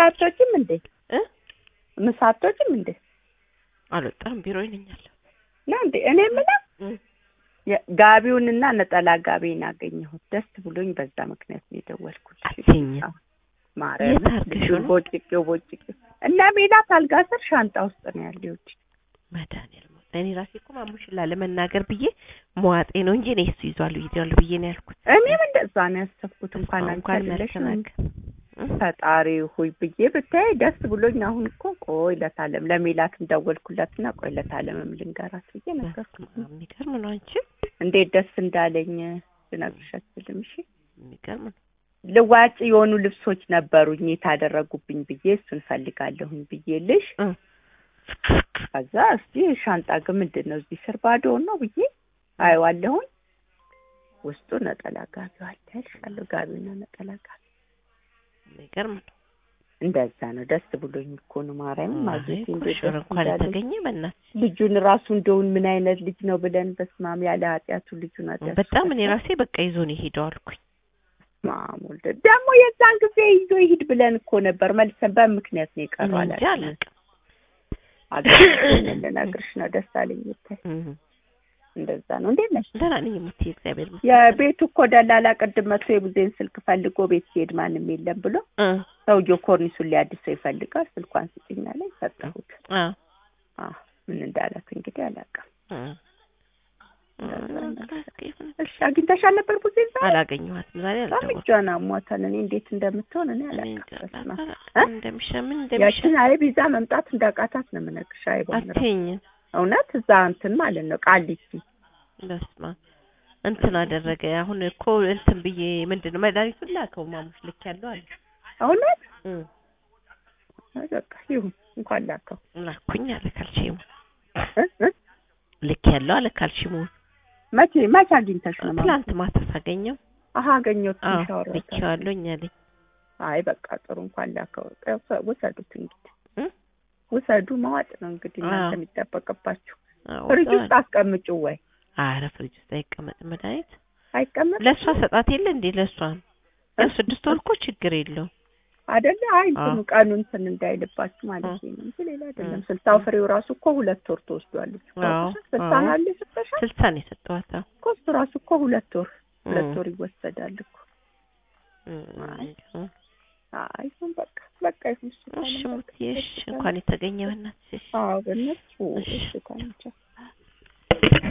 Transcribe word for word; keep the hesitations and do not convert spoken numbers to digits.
ምሳቶችም እንዴ እ ምሳቶችም እንዴ አልወጣም ቢሮ ይነኛል ነው እንዴ እኔ ምን ጋቢውንና ነጠላ ጋቢን አገኘሁት ደስ ብሎኝ በዛ ምክንያት ነው የደወልኩት አትኝ ማረም ቦጭቄው ቦጭቄው እና ሜላት አልጋ ስር ሻንጣ ውስጥ ነው ያለው መድኃኒዓለም እኔ ራሴ እኮ ማሙሽላ ለመናገር ብዬ መዋጤ ነው እንጂ እኔ እሱ ይዟል ይዟል ብዬ ነው ያልኩት እኔም እንደዛ ነው ያሰብኩት እንኳን አንቺ ፈጣሪ ሆይ ብዬ ብታይ ደስ ብሎኝ አሁን እኮ ቆይ ለታለም ለሜላትም ደወልኩላትና ቆይ ለታለምም ልንገራት ብዬ ነገርኩት የሚገርም ነው አንቺ እንዴት ደስ እንዳለኝ ልነግርሽ አልችልም እሺ የሚገርም ነው ለዋጭ የሆኑ ልብሶች ነበሩኝ የታደረጉብኝ ብዬ እሱን ፈልጋለሁኝ ብዬልሽ ከዛ እስቲ ሻንጣ ግን ምንድነው እዚህ ስር ባዶ ነው ብዬ አይዋለሁኝ ውስጡ ነጠላ ጋቢ አለሽ አለ ጋቢና ነጠላ ጋቢ የሚገርም ነው እንደዛ ነው ደስ ብሎኝ እኮ ነው ማርያም ማግኘት እንደዚህ እንኳን ተገኘ በእናት ልጁን ራሱ እንደውን ምን አይነት ልጅ ነው ብለን በስማም ያለ ኃጢያቱ ልጁን አደረሰ በጣም እኔ ራሴ በቃ ይዞ ነው ሄደው አልኩኝ ማሙል ደግሞ የዛን ጊዜ ይዞ ይሄድ ብለን እኮ ነበር መልሰን በምክንያት ነው የቀረው አላለም አገኘን ለነግርሽ ነው ደስ አለኝ እታይ እንደዛ ነው እንዴ ነሽ ደህና ነኝ የምትይ እግዚአብሔር ይመስገን የቤቱ እኮ ደላላ ቀድም መጥቶ የቡዜን ስልክ ፈልጎ ቤት ሲሄድ ማንም የለም ብሎ ሰውዬው ኮርኒሱን ሊያድሰው ይፈልጋል ስልኳን ስጥኛ ላይ ሰጠሁት አ አ ምን እንዳላት እንግዲህ አላውቅም እሺ አግኝተሻል ነበር ቡዜን አላገኘኋትም ዛሬ አልደወልኩም ጃና ሞተን እኔ እንዴት እንደምትሆን እኔ አላውቅም እንደምሸምን እንደምሸ ያችን አይ ቢዛ መምጣት እንዳቃታት ነው የምነግርሽ አይ ባንራ አትኝ እውነት እዛ እንትን ማለት ነው ቃሊቲ በስማ እንትን አደረገ አሁን እኮ እንትን ብዬ ምንድነው መድኃኒቱን ላከው ማሙሽ ልክ ያለው አለ እውነት እም በቃ ይሁን እንኳን ላከው ላኩኝ አለ ካልሽሙ ልክ ያለው አለ ካልሽሙ መቼ መቼ አግኝተሽ ነው ትላንት ማታ ሳገኘው አሃ አገኘሁት ሻወር ልኬዋለሁኝ አለኝ አይ በቃ ጥሩ እንኳን ላከው ወሰዱት እንግዲህ ወሰዱ ማዋጥ ነው እንግዲህ እናንተ የሚጠበቅባችሁ ፍሪጅ ውስጥ አስቀምጩ ወይ አረ ፍሪጅ ውስጥ አይቀመጥ መድኃኒት አይቀመጥ ለሷ ሰጣት የለ እንዴ ለሷ ያው ስድስት ወር እኮ ችግር የለው አይደለ አይ እንትኑ ቀኑን እንትን እንዳይልባችሁ ማለት ነው እንጂ ሌላ አይደለም ስልሳው ፍሬው ራሱ እኮ ሁለት ወር ተወስዷል እኮ ስልሳን አለ ስልሳ ስልሳ ነው የሰጠዋት እኮ እሱ ራሱ እኮ ሁለት ወር ሁለት ወር ይወሰዳል እኮ አይ ምን በቃ በቃ ይሁን እሺ ሙትዬሽ እንኳን የተገኘው እናትሽ አዎ በእነሱ እሺ ካንቻ